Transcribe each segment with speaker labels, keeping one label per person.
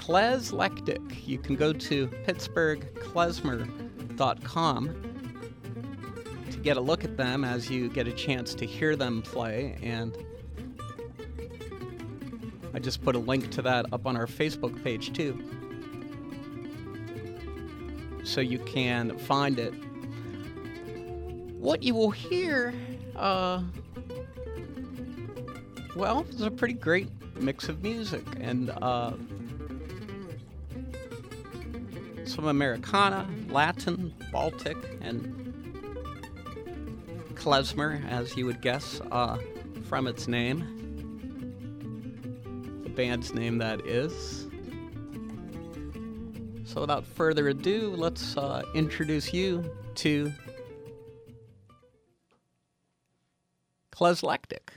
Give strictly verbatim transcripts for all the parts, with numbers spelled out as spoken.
Speaker 1: Klezlectic. You can go to pittsburgh klezmer dot com to get a look at them as you get a chance to hear them play, and I just put a link to that up on our Facebook page too, so you can find it. What you will hear, uh, well, it's a pretty great mix of music, and uh, some Americana, Latin, Baltic, and klezmer, as you would guess uh, from its name, the band's name that is. So without further ado, let's uh, introduce you to Klezlectic.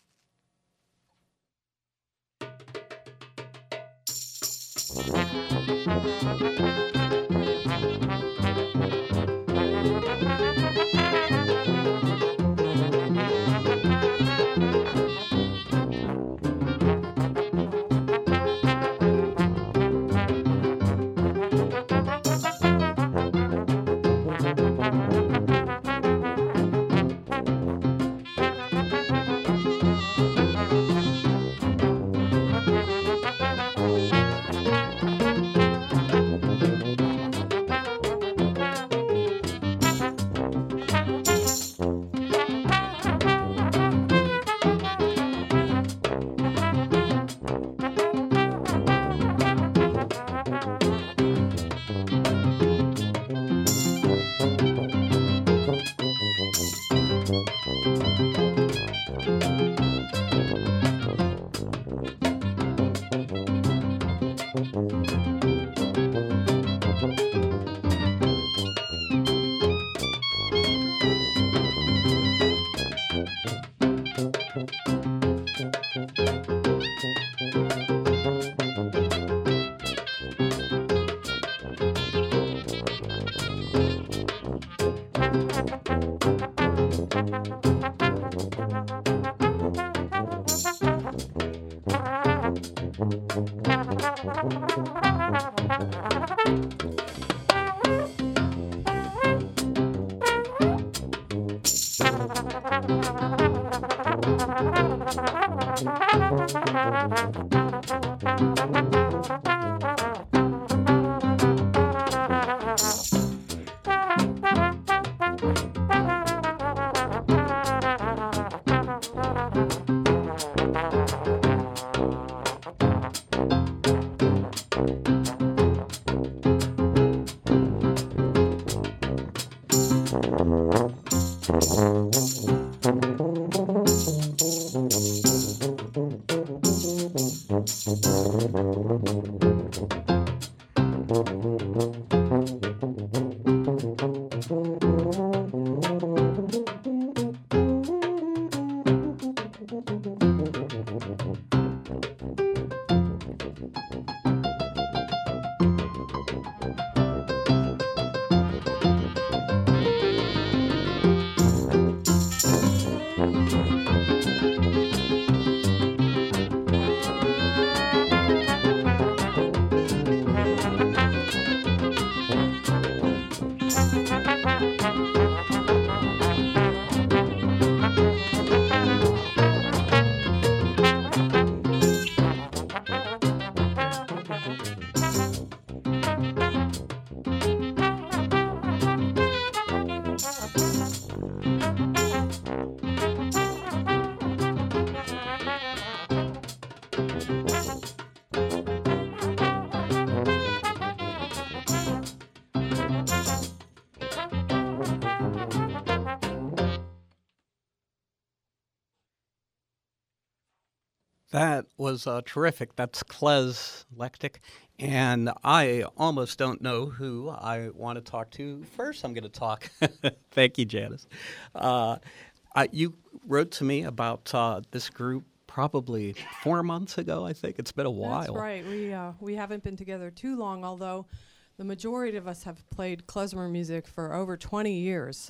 Speaker 1: That was uh, terrific. That's Klezlectic. And I almost don't know who I want to talk to first. I'm going to talk. Thank you, Janice. Uh, I, you wrote to me about uh, this group probably four months ago, I think. It's been a while.
Speaker 2: That's right. We, uh, we haven't been together too long, although the majority of us have played klezmer music for over twenty years.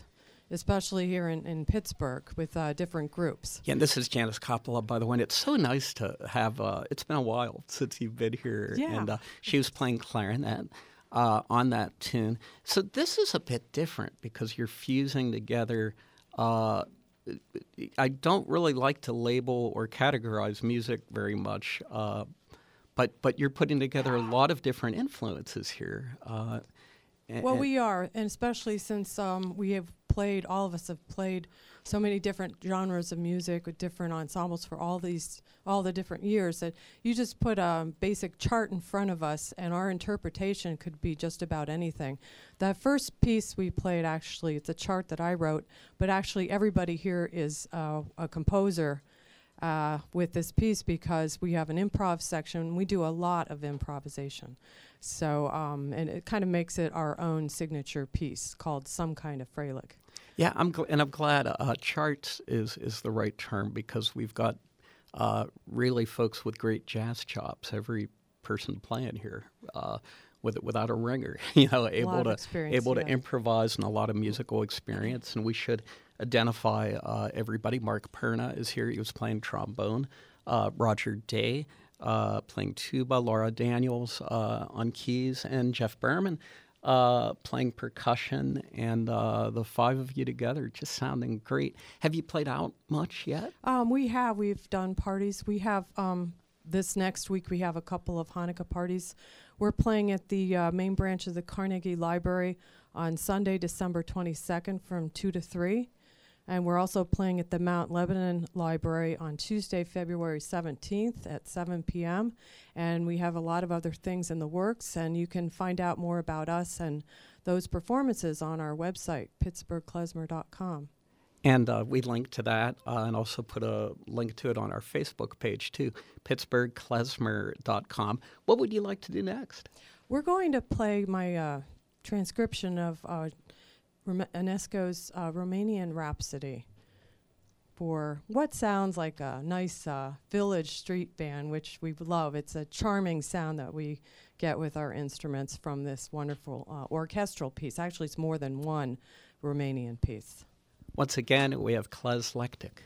Speaker 2: especially here in, in Pittsburgh with uh, different groups.
Speaker 1: Yeah, and this is Janice Coppola, by the way. And it's so nice to have, uh, it's been a while since you've been here.
Speaker 2: Yeah.
Speaker 1: And uh, she was playing clarinet uh, on that tune. So this is a bit different because you're fusing together. Uh, I don't really like to label or categorize music very much, uh, but but you're putting together a lot of different influences here. Uh,
Speaker 2: Well, we are, and especially since um, we have played, all of us have played so many different genres of music with different ensembles for all these, all the different years, that you just put a basic chart in front of us, and our interpretation could be just about anything. The first piece we played, actually, it's a chart that I wrote, but actually everybody here is uh, a composer uh, with this piece because we have an improv section. We do a lot of improvisation. So, um, and it kind of makes it our own signature piece called Some Kind of Freilich.
Speaker 1: Yeah, I'm gl- and I'm glad uh, charts is is the right term because we've got uh, really folks with great jazz chops. Every person playing here uh, with without a ringer, you know, able to able to
Speaker 2: yeah.
Speaker 1: improvise and a lot of musical experience. And we should identify uh, everybody. Mark Perna is here. He was playing trombone. Uh, Roger Day. Uh, playing tuba, Laura Daniels uh, on keys, and Jeff Berman uh, playing percussion, and uh, the five of you together just sounding great. Have you played out much yet?
Speaker 2: Um, we have. We've done parties. We have, um, this next week, we have a couple of Hanukkah parties. We're playing at the uh, main branch of the Carnegie Library on Sunday, December twenty-second from two to three. And we're also playing at the Mount Lebanon Library on Tuesday, February seventeenth at seven p.m. And we have a lot of other things in the works, and you can find out more about us and those performances on our website, pittsburgh klezmer dot com.
Speaker 1: And uh, we link to that uh, and also put a link to it on our Facebook page, too, pittsburgh klezmer dot com. What would you like to do next?
Speaker 2: We're going to play my uh, transcription of uh, Rom- Ionesco's uh, Romanian Rhapsody for what sounds like a nice uh, village street band, which we love. It's a charming sound that we get with our instruments from this wonderful uh, orchestral piece. Actually, it's more than one Romanian piece.
Speaker 1: Once again, we have Klez Lektic.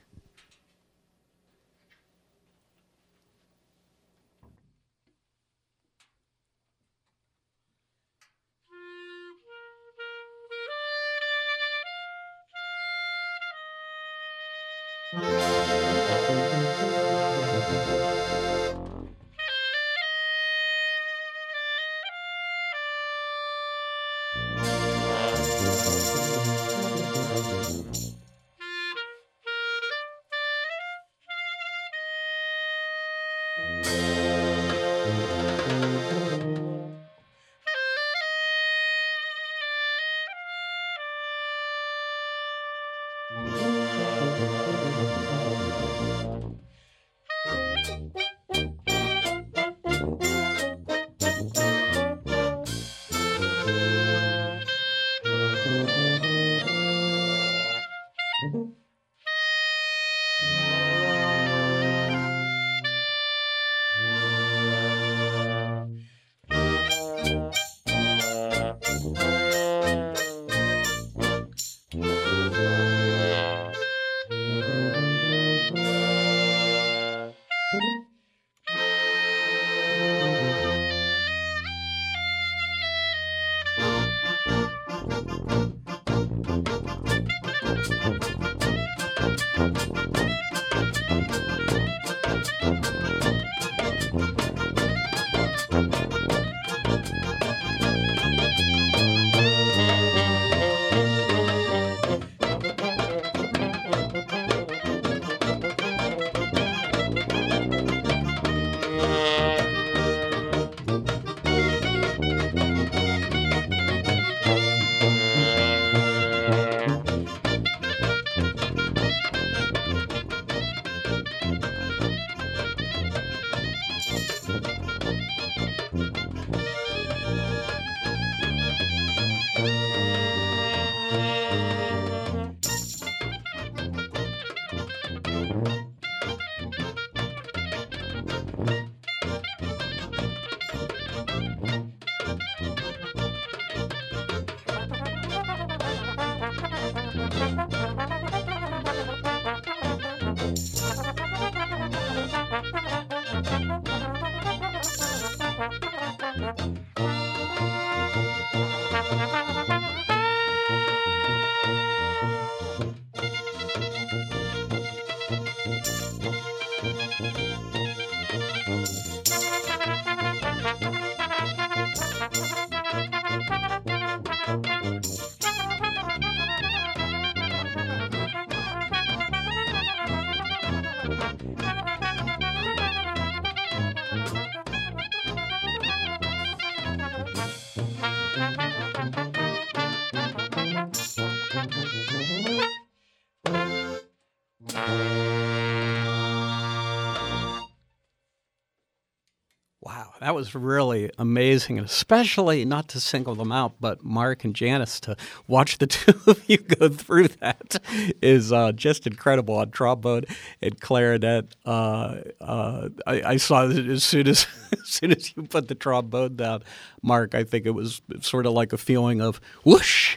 Speaker 1: Wow, that was really amazing, and especially, not to single them out, but Mark and Janice, to watch the two of you go through that is uh, just incredible. On trombone and clarinet, uh, uh, I, I saw that as soon as as soon as you put the trombone down, Mark, I think it was sort of like a feeling of whoosh.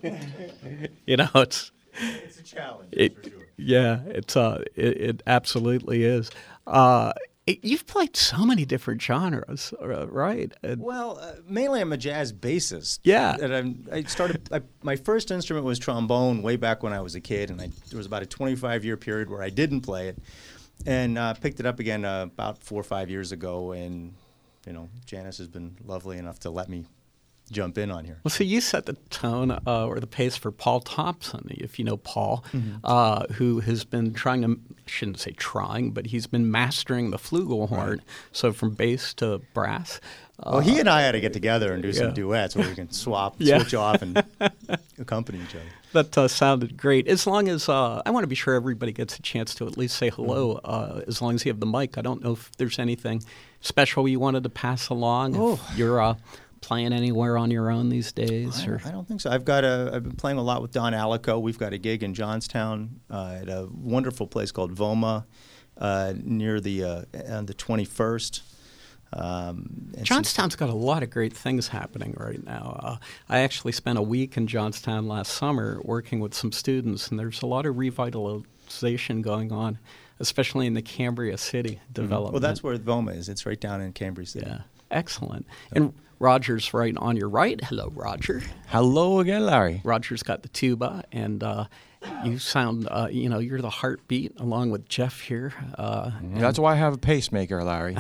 Speaker 1: You know, it's
Speaker 3: It's a challenge,
Speaker 1: it,
Speaker 3: for sure.
Speaker 1: yeah, it's uh, it, it absolutely is. Uh, it, you've played so many different genres, uh, right? And-
Speaker 3: Well, uh, mainly I'm a jazz bassist.
Speaker 1: Yeah.
Speaker 3: And I'm, I started. I, my first instrument was trombone way back when I was a kid, and I, there was about a twenty-five year period where I didn't play it, and uh, picked it up again uh, about four or five years ago. And you know, Janice has been lovely enough to let me jump in on here.
Speaker 1: Well, so you set the tone uh, or the pace for Paul Thompson, if you know Paul,
Speaker 3: Mm-hmm.
Speaker 1: uh, who has been trying to, I shouldn't say trying, but he's been mastering the flugelhorn,
Speaker 3: Right.
Speaker 1: so from bass to brass. Uh,
Speaker 3: Well, he and I had to get together and do
Speaker 1: yeah.
Speaker 3: some duets where we can swap,
Speaker 1: Yeah.
Speaker 3: switch off, and accompany each other.
Speaker 1: That uh, sounded great. As long as, uh, I want to be sure everybody gets a chance to at least say hello, uh, as long as you have the mic. I don't know if there's anything special you wanted to pass along,
Speaker 3: Oh.
Speaker 1: if you're uh, playing anywhere on your own these days.
Speaker 3: I
Speaker 1: or
Speaker 3: don't, I don't think so. I've got a. I've been playing a lot with Don Alico. We've got a gig in Johnstown uh, at a wonderful place called Voma, uh, near the uh, on the twenty-first. Um, and so-
Speaker 1: Johnstown's got a lot of great things happening right now. Uh, I actually spent a week in Johnstown last summer working with some students, and there's a lot of revitalization going on, especially in the Cambria City development.
Speaker 3: Well, that's where Voma is. It's right down in Cambria City.
Speaker 1: Yeah, excellent. And Roger's right on your right. Hello, Roger.
Speaker 4: Hello again, Larry.
Speaker 1: Roger's got the tuba, and uh, you sound, uh, you know, you're the heartbeat along with Jeff here. Uh,
Speaker 4: That's why I have a pacemaker, Larry.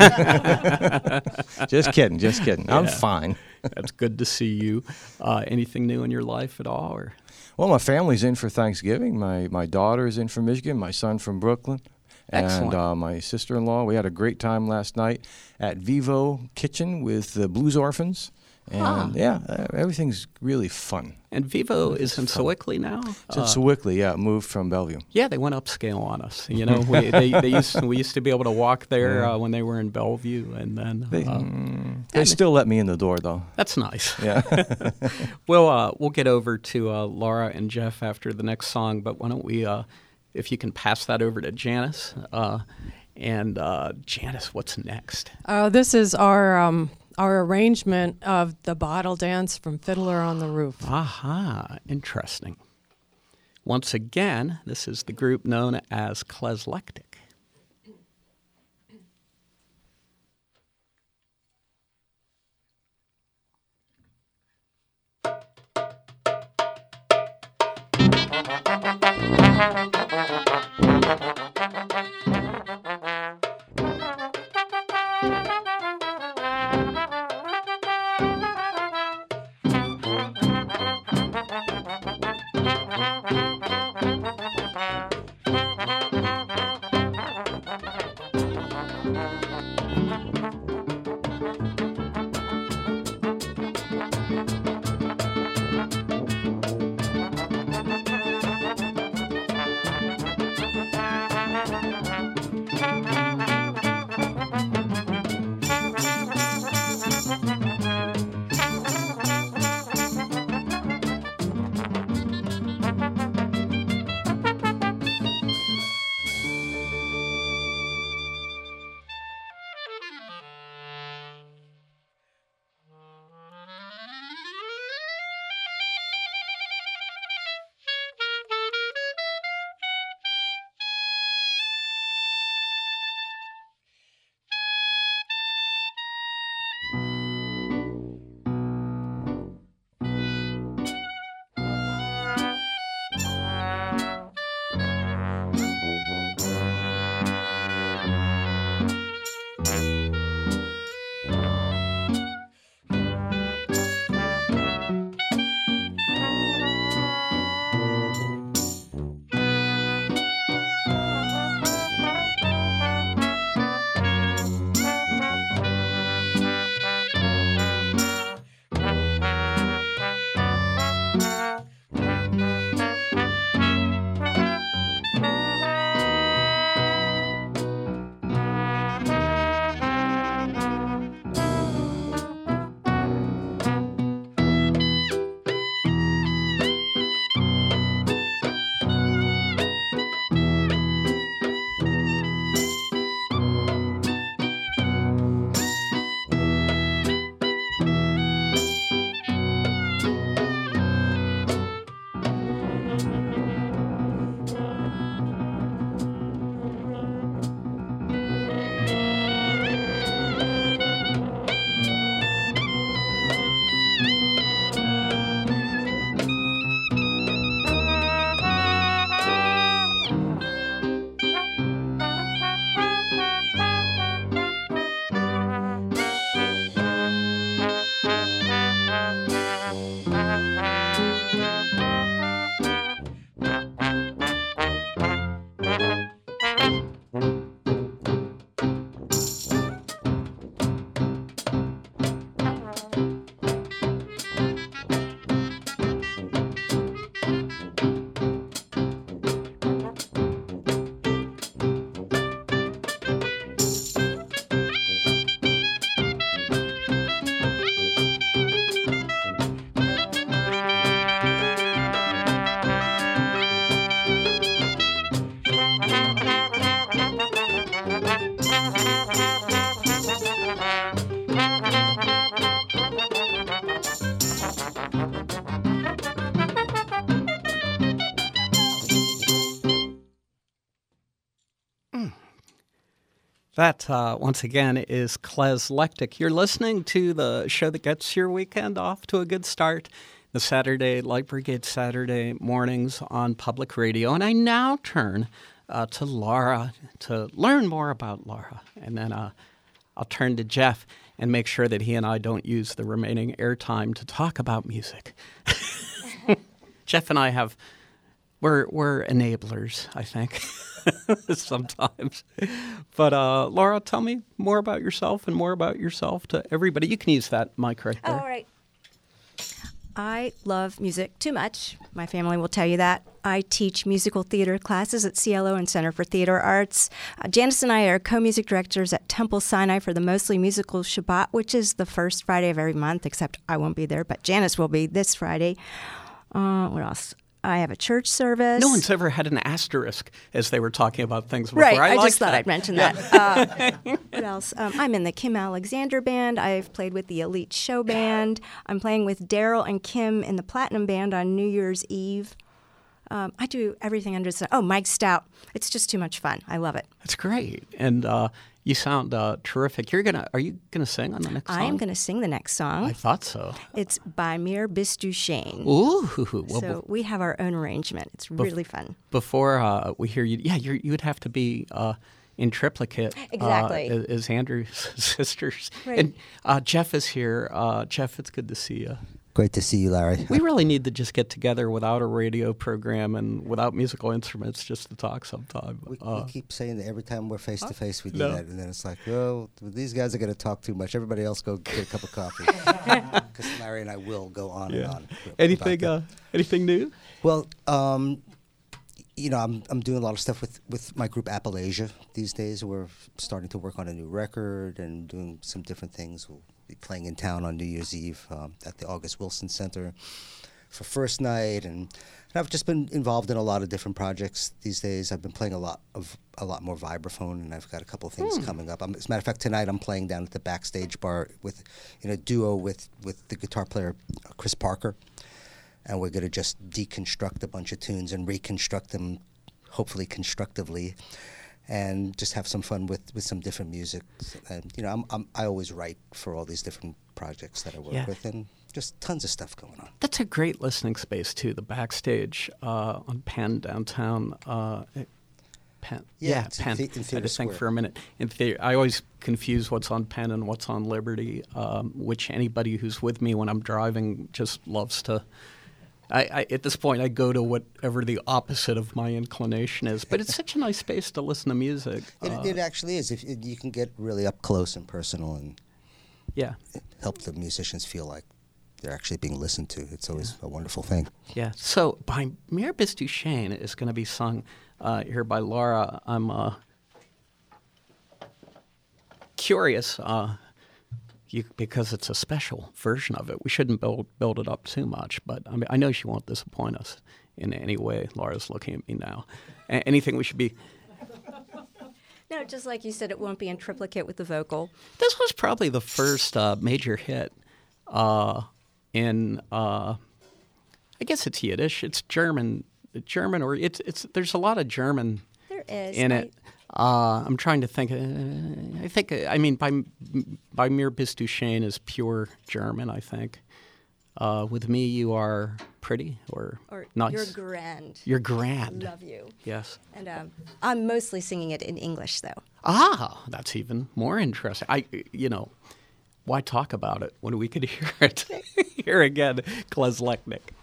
Speaker 4: Just kidding, just kidding. I'm
Speaker 1: Yeah.
Speaker 4: fine.
Speaker 1: That's good to see you. Uh, anything new in your life at all? Or
Speaker 4: Well, my family's in for Thanksgiving. My my daughter is in from Michigan. My son from Brooklyn.
Speaker 1: Excellent.
Speaker 4: And uh, my sister-in-law. We had a great time last night at Vivo Kitchen with the Blues Orphans. And
Speaker 1: Huh.
Speaker 4: yeah, uh, everything's really fun.
Speaker 1: And Vivo is in Sewickley now.
Speaker 4: It's in
Speaker 1: Uh,
Speaker 4: Sewickley, yeah, moved from Bellevue.
Speaker 1: Yeah, they went upscale on us. You know, we, they, they used to, we used to be able to walk there uh, when they were in Bellevue, and then
Speaker 4: They,
Speaker 1: uh,
Speaker 4: mm, they still let me in the door, though.
Speaker 1: that's nice.
Speaker 4: Yeah.
Speaker 1: We'll uh, we'll get over to uh, Laura and Jeff after the next song, but why don't we, uh, if you can pass that over to Janice, uh, and uh, Janice, what's next?
Speaker 2: Uh, this is our um, our arrangement of the Bottle Dance from Fiddler on the Roof.
Speaker 1: Aha, interesting. Once again, this is the group known as Kleslectic. That, uh, once again, is Kles Lektic. You're listening to the show that gets your weekend off to a good start, the Saturday, Light Brigade Saturday mornings on public radio. And I now turn uh, to Laura to learn more about Laura. And then uh, I'll turn to Jeff and make sure that he and I don't use the remaining airtime to talk about music. Jeff and I have, we're, we're enablers, I think. Sometimes. But uh, Laura, tell me more about yourself and more about yourself to everybody. You can use that mic right there.
Speaker 5: Oh, all right. I love music too much. My family will tell you that. I teach musical theater classes at C L O and Center for Theater Arts. Uh, Janice and I are co-music directors at Temple Sinai for the Mostly Musical Shabbat, which is the first Friday of every month, except I won't be there, but Janice will be this Friday. Uh, what else? I have a church service.
Speaker 1: No one's ever had an asterisk as they were talking about things before.
Speaker 5: Right, I,
Speaker 1: I
Speaker 5: just thought
Speaker 1: that.
Speaker 5: I'd mention yeah. that. Uh, what else? Um, I'm in the Kim Alexander Band. I've played with the Elite Show Band. I'm playing with Daryl and Kim in the Platinum Band on New Year's Eve. Um, I do everything under the sun. Oh, Mike Stout. It's just too much fun. I love it.
Speaker 1: That's great. And uh, you sound uh, terrific. You're gonna. Are you gonna sing on the next song?
Speaker 5: I am going to sing the next song.
Speaker 1: I thought so.
Speaker 5: It's by Mir Bisduchesne.
Speaker 1: Ooh. Well,
Speaker 5: so we have our own arrangement. It's really fun.
Speaker 1: Before uh, we hear you, yeah, you're, you would have to be uh, in triplicate.
Speaker 5: Exactly.
Speaker 1: Uh, as, as Andrew's sisters.
Speaker 5: Right.
Speaker 1: And uh, Jeff is here. Uh, Jeff, it's good to see you.
Speaker 6: Great to see you, Larry.
Speaker 1: We really need to just get together without a radio program and without musical instruments just to talk sometime.
Speaker 6: We,
Speaker 1: uh,
Speaker 6: we keep saying that every time we're face to face, we do
Speaker 1: No.
Speaker 6: that, and then it's like, oh, these guys are going to talk too much. Everybody else go get a cup of coffee, because Larry and I will go on
Speaker 1: yeah.
Speaker 6: and on.
Speaker 1: Anything?
Speaker 6: about
Speaker 1: Uh, anything new?
Speaker 6: Well, um, you know, I'm I'm doing a lot of stuff with, with my group Appalachia these days. We're starting to work on a new record and doing some different things. We'll be playing in town on New Year's Eve um, at the August Wilson Center for first night, and, and I've just been involved in a lot of different projects these days. I've been playing a lot of a lot more vibraphone, and I've got a couple of things
Speaker 1: Hmm.
Speaker 6: coming up. Um, as a matter of fact, tonight I'm playing down at the Backstage Bar with in a duo with with the guitar player uh, Chris Parker. And we're going to just deconstruct a bunch of tunes and reconstruct them, hopefully constructively, and just have some fun with, with some different music. And you know, I'm, I'm I always write for all these different projects that I work
Speaker 1: Yeah.
Speaker 6: with, and just tons of stuff going on.
Speaker 1: That's a great listening space too. The Backstage uh, on Penn downtown. Uh, Penn.
Speaker 6: Yeah,
Speaker 1: Yeah,
Speaker 6: it's in
Speaker 1: Penn.
Speaker 6: the- in
Speaker 1: I had
Speaker 6: Theater
Speaker 1: to think
Speaker 6: Square.
Speaker 1: for a minute. In the- I always confuse what's on Penn and what's on Liberty, um, which anybody who's with me when I'm driving just loves to. I, I, at this point, I go to whatever the opposite of my inclination is. But it's such a nice space to listen to music.
Speaker 6: It,
Speaker 1: Uh,
Speaker 6: it actually is. If it, you can get really up close and personal, and
Speaker 1: yeah,
Speaker 6: help the musicians feel like they're actually being listened to. It's always a wonderful thing.
Speaker 1: yeah. So, by Mir Bisduchesne is going to be sung uh, here by Laura. I'm uh, curious. Uh, You, because it's a special version of it. We shouldn't build build it up too much, but I mean, I know she won't disappoint us in any way. Laura's looking at me now. A- anything we should be...
Speaker 5: No, just like you said, it won't be in triplicate with the vocal.
Speaker 1: This was probably the first uh, major hit uh, in, uh, I guess it's Yiddish. It's German, German, or it's it's. There's a lot of German
Speaker 5: There is.
Speaker 1: in
Speaker 5: I-
Speaker 1: it. Uh, I'm trying to think. Uh, I think. I mean, by by Mir Bisduchesne is pure German. I think. Uh, with me, you are pretty or,
Speaker 5: Or
Speaker 1: nice.
Speaker 5: You're grand.
Speaker 1: You're grand.
Speaker 5: Love you.
Speaker 1: Yes.
Speaker 5: And um, I'm mostly singing it in English, though.
Speaker 1: Ah, that's even more interesting. I, you know, why talk about it when we could hear it here again? Kles Lektic.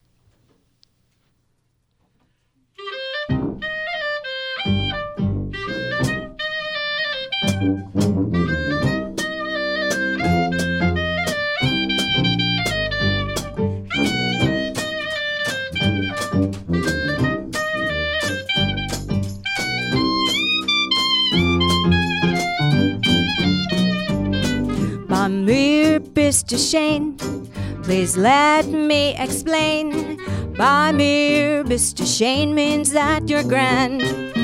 Speaker 5: By Mir Bisduchesne, please let me explain. By Mir Bisduchesne means that you're grand.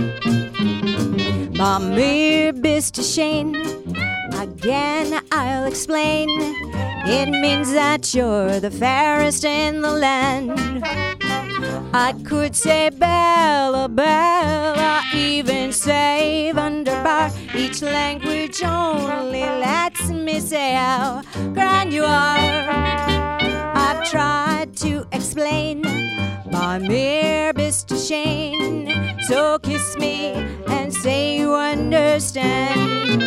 Speaker 5: By Mir Bisduchesne, again I'll explain. It means that you're the fairest in the land. I could say Bella, Bella, even say Wunderbar. Each language only lets me say how grand you are. I've tried to explain my mere best to Shane. So kiss me and say you understand.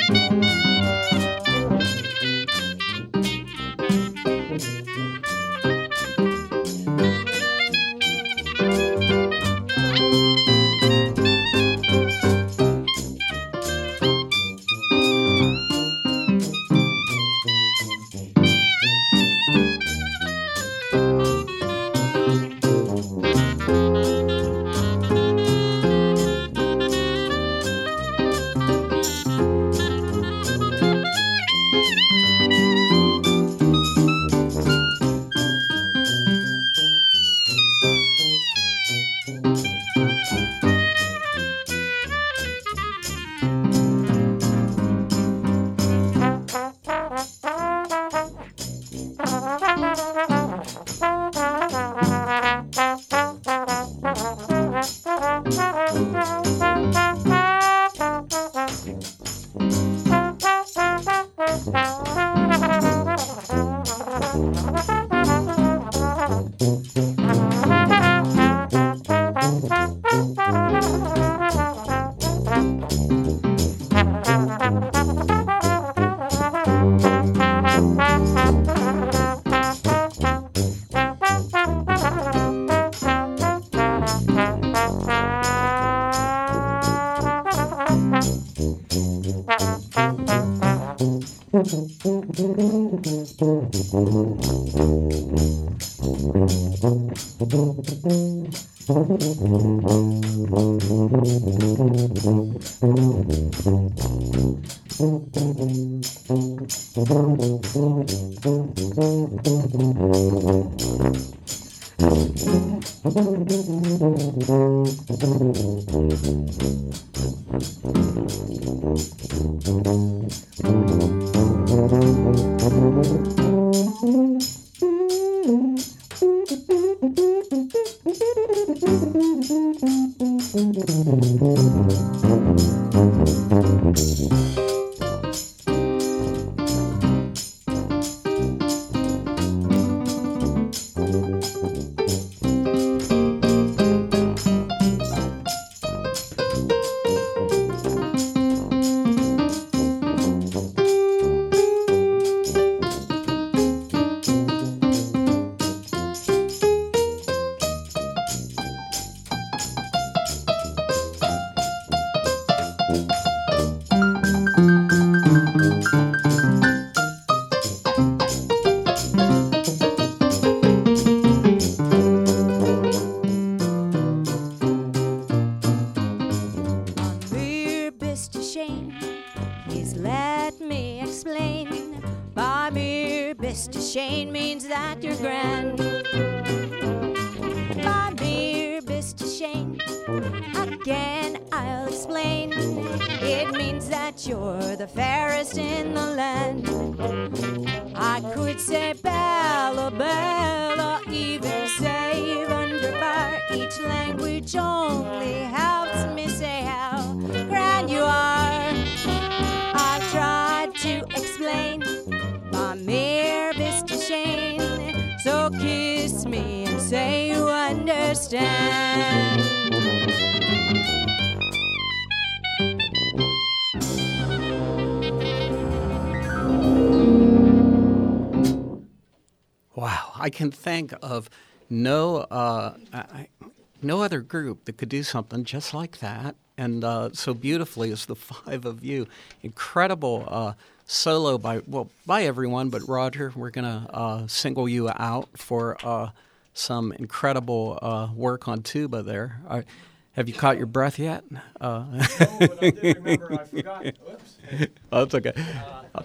Speaker 1: Wow, I can think of no uh, I, no other group that could do something just like that, and uh, so beautifully as the five of you. Incredible uh, solo by well by everyone, but Roger, we're gonna uh, single you out for uh, some incredible uh, work on tuba there. Uh, have you caught your breath yet? Uh,
Speaker 4: no, but I did remember. I forgot. Oops.
Speaker 1: Oh, that's okay. Uh,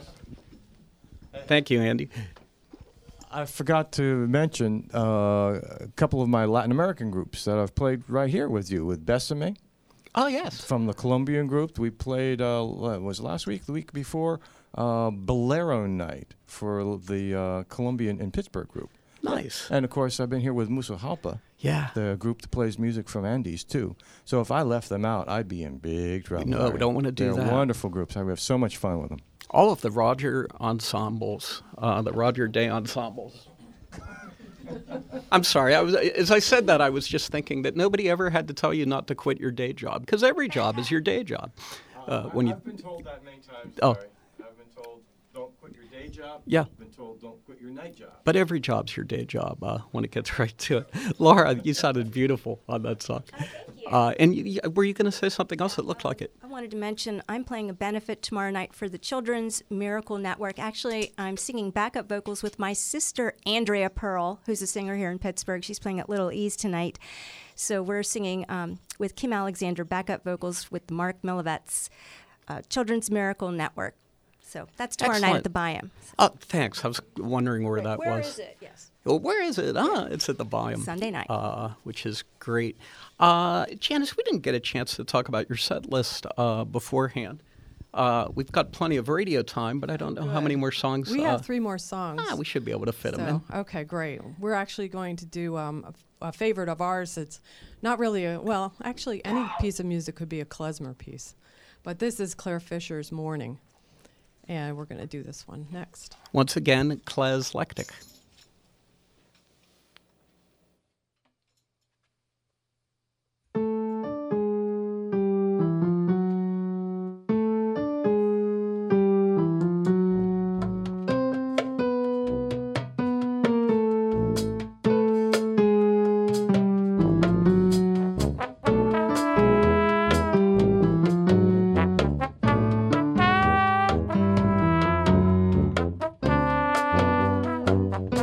Speaker 1: thank you, Andy.
Speaker 4: I forgot to mention uh, a couple of my Latin American groups that I've played right here with you, with Besame.
Speaker 1: Oh, yes.
Speaker 4: From the Colombian group. We played, uh, was it last week, the week before, uh, Bolero Night for the uh, Colombian in Pittsburgh group.
Speaker 1: Nice.
Speaker 4: And, of course, I've been here with Musa Halpa.
Speaker 1: Yeah.
Speaker 4: the group that plays music from Andes too. So if I left them out, I'd be in big trouble.
Speaker 1: No, we don't want to do
Speaker 4: They're
Speaker 1: that.
Speaker 4: wonderful groups. I have so much fun with them.
Speaker 1: All of the Roger ensembles, uh, the Roger Day ensembles. I'm sorry. I was, as I said that, I was just thinking that nobody ever had to tell you not to quit your day job, because every job is your day job. Uh, when you,
Speaker 4: I've been told that many times.
Speaker 1: Oh.
Speaker 4: Sorry. I've been told don't quit your day job.
Speaker 1: Yeah.
Speaker 4: I've been told don't quit your night job.
Speaker 1: but every job's your day job uh, when it gets right to it. Laura, you sounded beautiful on that song.
Speaker 5: Oh, thank you.
Speaker 1: Uh, and you, you- were you going to say something else? It looked like it.
Speaker 5: I wanted to mention I'm playing a benefit tomorrow night for the Children's Miracle Network. Actually, I'm singing backup vocals with my sister, Andrea Pearl, who's a singer here in Pittsburgh. She's playing at Little Ease tonight. So we're singing um, with Kim Alexander, backup vocals with Mark Millivet's uh, Children's Miracle Network. So that's tomorrow night at
Speaker 1: Excellent.
Speaker 5: the Byam.
Speaker 1: Oh, thanks. I was wondering where that
Speaker 5: Where
Speaker 1: was.
Speaker 5: is it? Yes.
Speaker 1: Well, where is it? Ah, it's at the Byam.
Speaker 5: Sunday night.
Speaker 1: Uh, which is great. Uh, Janice, we didn't get a chance to talk about your set list uh, beforehand. Uh, we've got plenty of radio time, but I don't know how many more songs.
Speaker 2: We
Speaker 1: uh,
Speaker 2: have three more songs.
Speaker 1: Ah, we should be able to fit them
Speaker 2: So, okay, great. We're actually going to do um, a, f- a favorite of ours. It's not really a, well, actually, any piece of music could be a klezmer piece. But this is Claire Fisher's Morning. And we're going to do this one next.
Speaker 1: in. Once again, Klez Lectic.
Speaker 7: Thank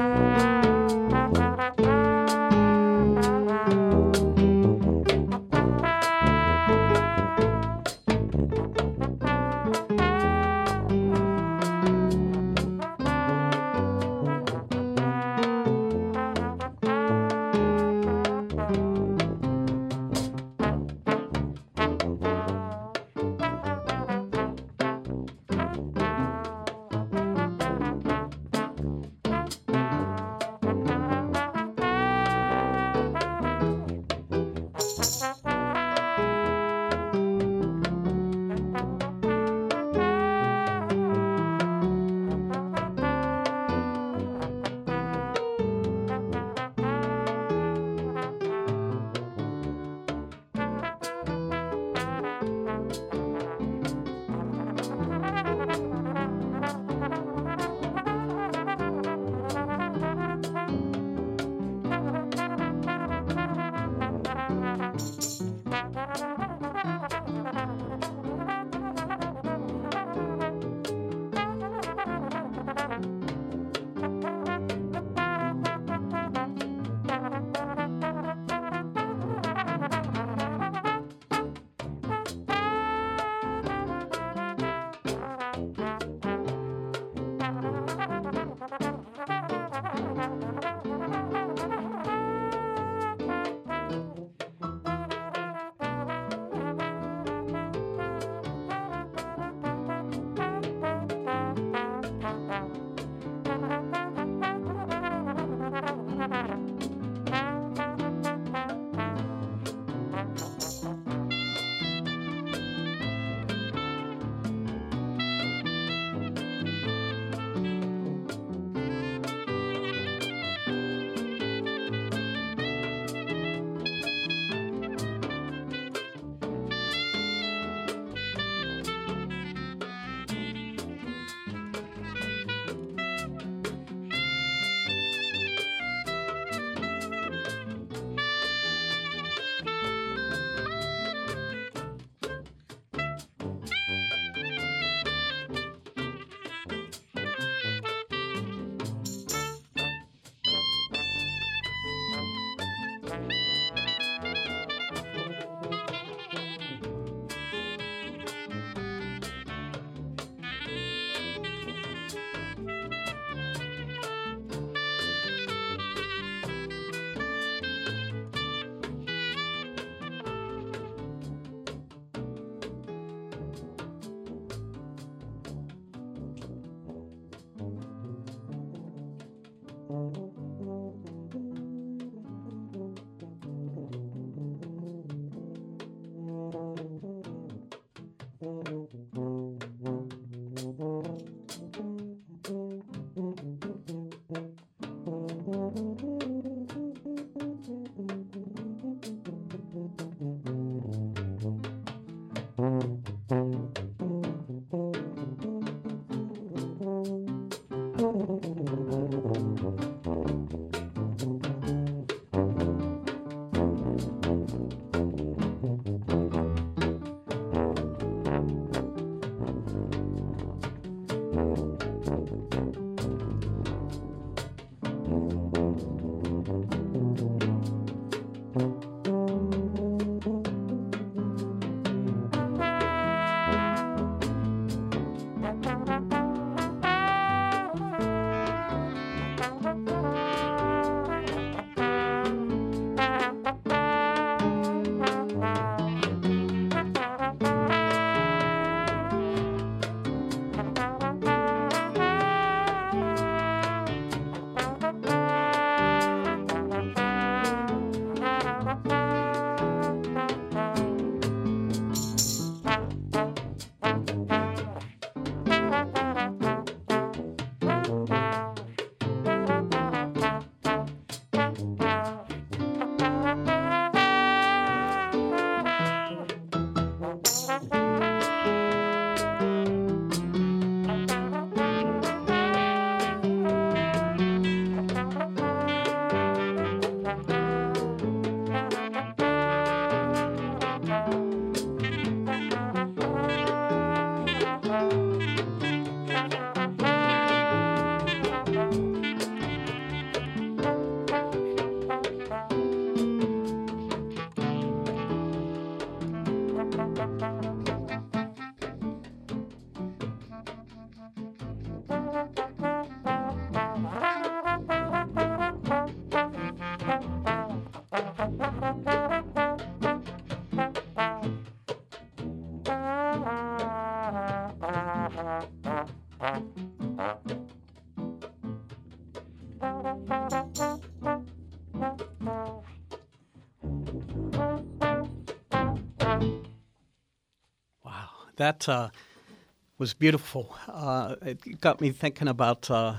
Speaker 1: Wow, that uh, was beautiful. Uh, it got me thinking about, uh,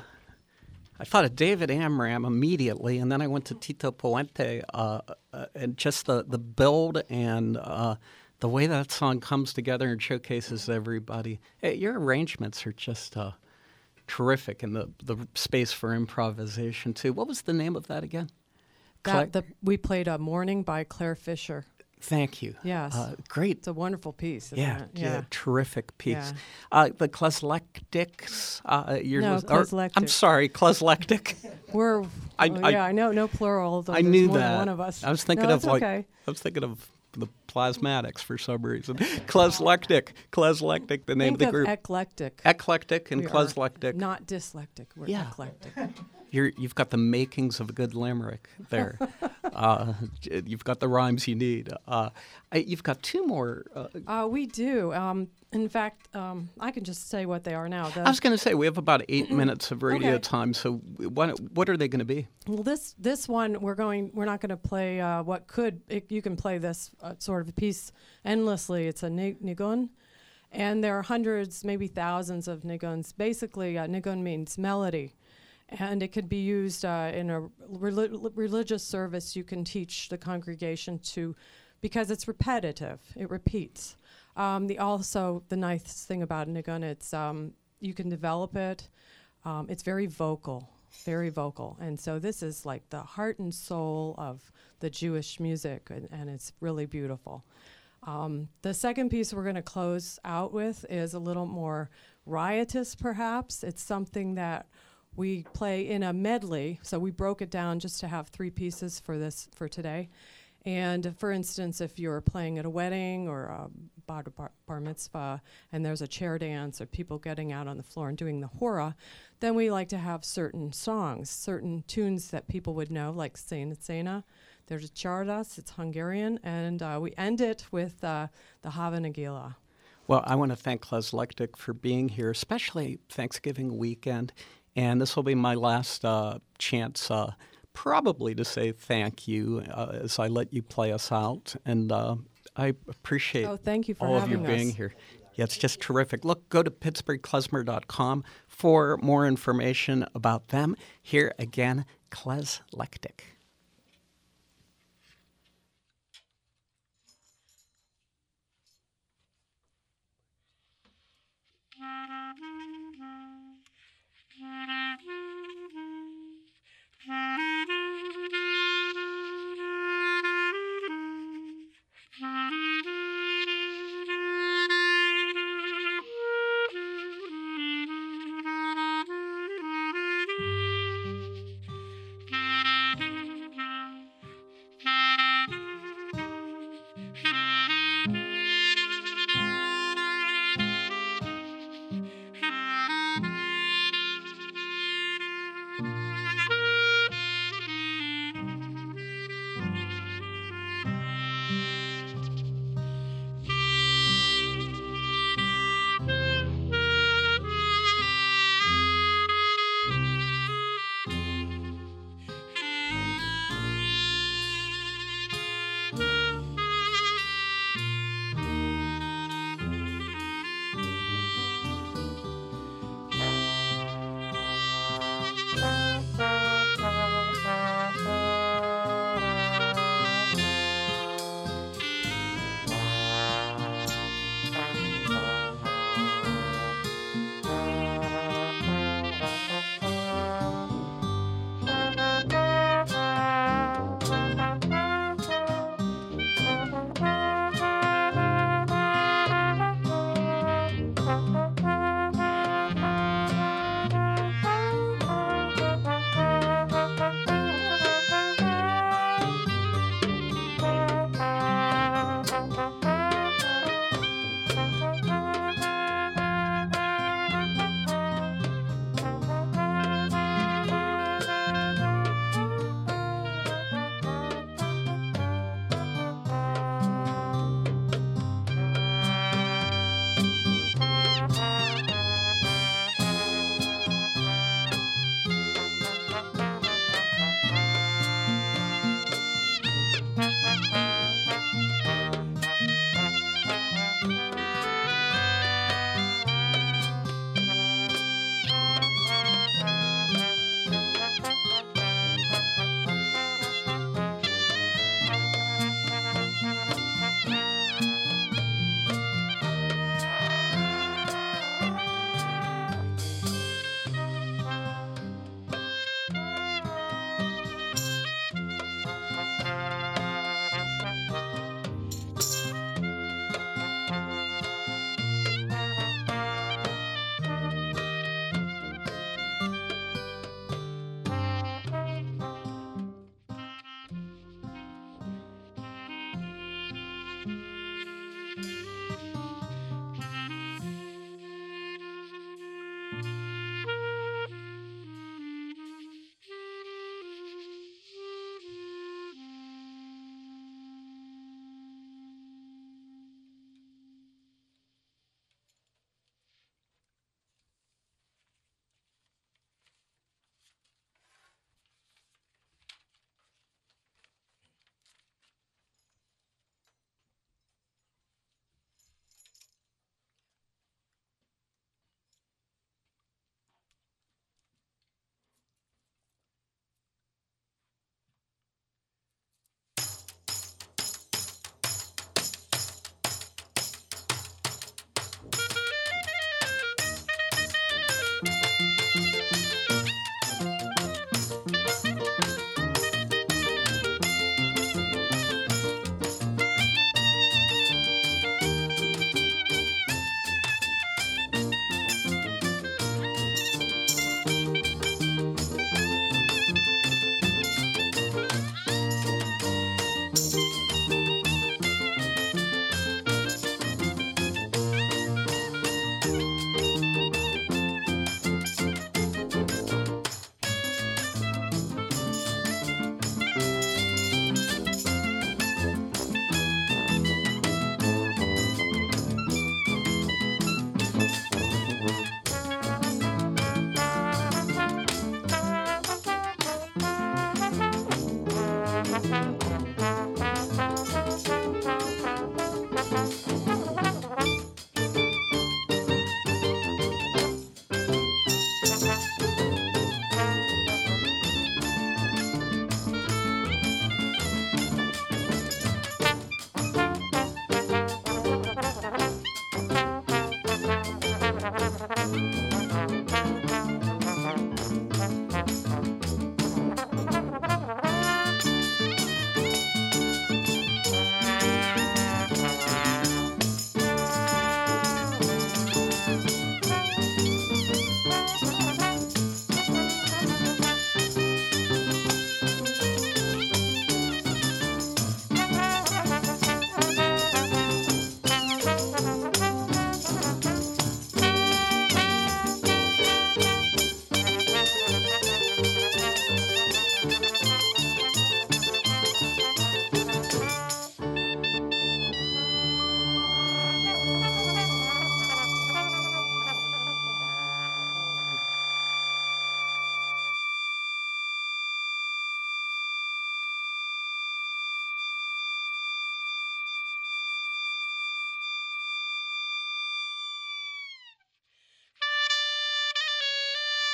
Speaker 1: I thought of David Amram immediately, and then I went to Tito Puente, uh, uh, and just the, the build and uh, the way that song comes together and showcases everybody. Hey, your arrangements are just uh, terrific, and the, the space for improvisation, too. What was the name of that again?
Speaker 2: That, the, we played a Morning by Claire Fisher.
Speaker 1: Thank you.
Speaker 2: Yes.
Speaker 1: Uh, great.
Speaker 2: It's a wonderful piece, isn't
Speaker 1: Yeah,
Speaker 2: it?
Speaker 1: yeah, terrific piece.
Speaker 2: Yeah.
Speaker 1: Uh, the Klezlectics. Uh, you're
Speaker 2: No,
Speaker 1: lis- or-
Speaker 2: Klezlectic.
Speaker 1: I'm sorry, Klezlectic.
Speaker 2: We're,
Speaker 1: I-
Speaker 2: oh,
Speaker 1: I-
Speaker 2: yeah, I know, no plural, although
Speaker 1: I
Speaker 2: there's
Speaker 1: knew
Speaker 2: more
Speaker 1: that.
Speaker 2: than one of us.
Speaker 1: I was thinking
Speaker 2: no,
Speaker 1: of
Speaker 2: it's
Speaker 1: like
Speaker 2: okay.
Speaker 1: I was thinking of the Plasmatics for some reason. Klezlectic, Klezlectic, the name
Speaker 2: Think
Speaker 1: of the
Speaker 2: of
Speaker 1: group.
Speaker 2: eclectic.
Speaker 1: Eclectic and
Speaker 2: We are
Speaker 1: Klezlectic.
Speaker 2: Not dyslectic, we're
Speaker 1: Yeah.
Speaker 2: eclectic.
Speaker 1: You're, you've got the makings of a good limerick there. uh, you've got the rhymes you need. Uh, I, you've got two more. Uh,
Speaker 2: Uh, we do. Um, in fact, um, I can just say what they are now. The,
Speaker 1: I was going to say we have about eight minutes of radio
Speaker 2: Okay.
Speaker 1: time. So what, what are they going to be?
Speaker 2: Well, this this one we're going. We're not going to play uh, what could. It, you can play this uh, sort of a piece endlessly. It's a ni- nigun, and there are hundreds, maybe thousands of niguns. Basically, uh, nigun means melody, and it could be used uh, in a reli- religious service. You can teach the congregation to, because it's repetitive. It repeats. Um, the also the nice thing about nigun, it's um, you can develop it. Um, it's very vocal. Very vocal. And so this is like the heart and soul of the Jewish music, and, and it's really beautiful. Um, the second piece we're going to close out with is a little more riotous, perhaps. It's something that we play in a medley, so we broke it down just to have three pieces for this for today. And for instance, if you're playing at a wedding or a bar, bar, bar mitzvah and there's a chair dance or people getting out on the floor and doing the hora, then we like to have certain songs, certain tunes that people would know, like Szene Szene. There's a Csárdas, it's Hungarian, and uh, we end it with uh, the Hava Nagila.
Speaker 1: Well, I want to thank Klezlectic for being here, especially Thanksgiving weekend. And this will be my last uh, chance uh, probably to say thank you uh, as I let you play us out. And uh, I appreciate
Speaker 2: Oh, thank you for
Speaker 1: all of you
Speaker 2: having
Speaker 1: being
Speaker 2: us.
Speaker 1: here. Yeah, it's just terrific. Look, go to pittsburgh klezmer dot com for more information about them. Here again, Klezlectic.
Speaker 7: Thank you.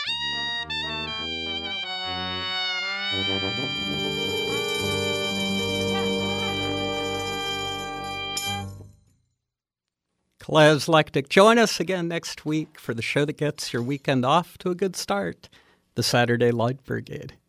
Speaker 1: Klez Lektic. Join us again next week for the show that gets your weekend off to a good start, the Saturday Light Brigade.